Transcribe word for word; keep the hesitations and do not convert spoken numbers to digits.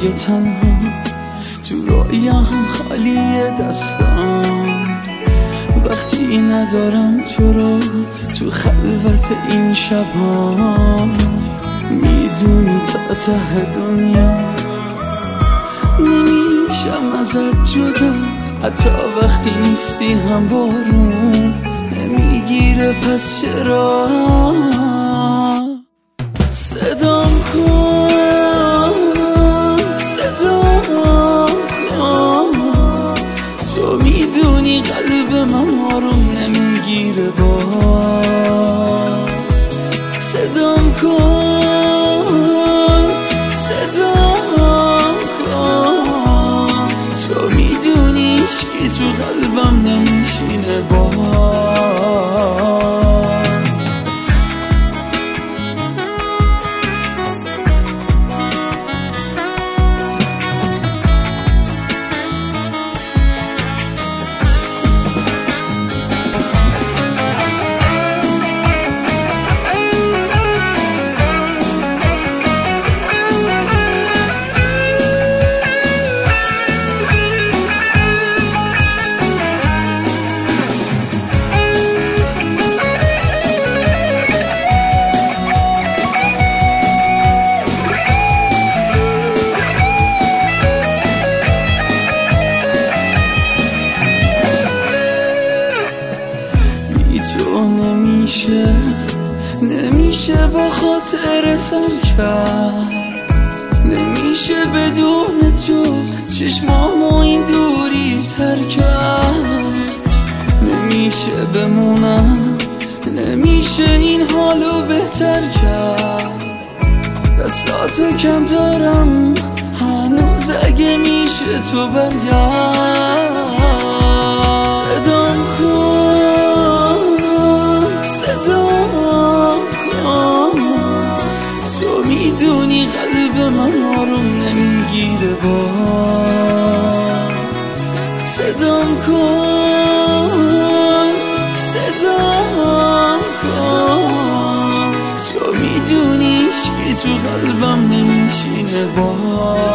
روی تنها تو رایم خالی دستم، وقتی ندارم تو رو تو خلوت این شبها. میدونی تا ته دنیا نمیشم ازت جدا، حتی وقتی نیستی هم بارون نمیگیره، پس چرا صدام کن، صدام کن. تو میدونی قلب من آروم نمیگیره، باز صدام کن، صدام کن. تو میدونی چی تو قلبم نمیشینه، باز تو نمیشه، نمیشه با خاطر سر کرد، نمیشه بدون تو چشمامو این دوری تر کرد. نمیشه بمونم، نمیشه این حالو بهتر کرد. دستاتو کم دارم هنوز، اگه میشه تو برگرد. صدام کن، صدام کن. تو میدونی قلب من آروم نمیگیره، باز صدام کن، صدام کن. تو میدونی چی تو قلبم نمیشینه، باز